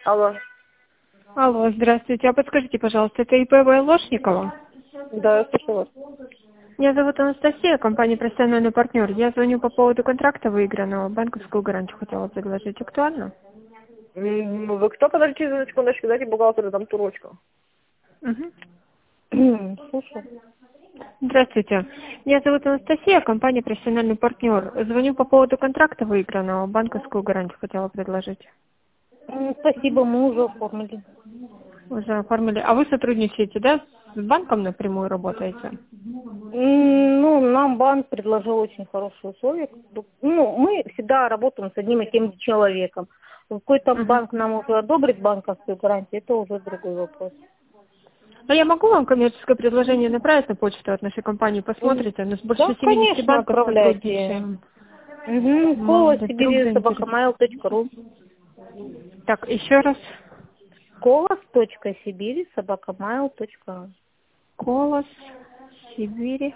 Алло. Алло, здравствуйте. А подскажите, пожалуйста, это ИП Лошникова? Да, я слышу вас. Меня зовут Анастасия, компания «Профессиональный партнер». Я звоню по поводу контракта выигранного. Банковскую гарантию хотела предложить. Актуально? Вы кто? Подождите на секундочку, дайте бухгалтеру там турочку. Мгм. Слушаю. Здравствуйте. Меня зовут Анастасия, компания «Профессиональный партнер». Звоню по поводу контракта выигранного. Банковскую гарантию хотела предложить. Спасибо, мы уже оформили. Уже оформили. А вы сотрудничаете, да? С банком напрямую работаете? Ну, нам банк предложил очень хорошие условия. Ну, мы всегда работаем с одним и тем же человеком. Какой-то Мгм. банк нам уже одобрит банковскую гарантию, это уже другой вопрос. А я могу вам коммерческое предложение направить на почту от нашей компании? Посмотрите. Мы с больше Да, 70 конечно, банков отправляйте. сотрудничаем. Кола Молодец, вдруг Сибири заинтересует. собакамайл.ру. Так, еще раз. Колос.сибири собакамайл.ру. Колос, Сибири.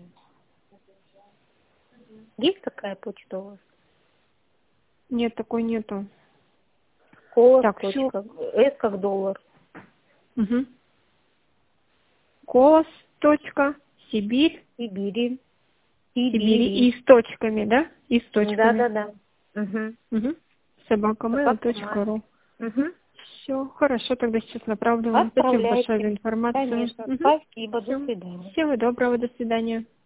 Есть такая почта у вас? Нет, такой нету. Колос. Так, все. С как доллар. Угу. Колос. Сибирь. Сибири. Сибири. И с точками, да? И с точками. Да. Угу. Угу. Собакамайл. Собакамейл.ру. Угу. Все, хорошо, тогда сейчас направлю вам. Спасибо большое за Отправляйте. информацию. Конечно. Угу. Спасибо. До Все. свидания. Всего доброго, до свидания.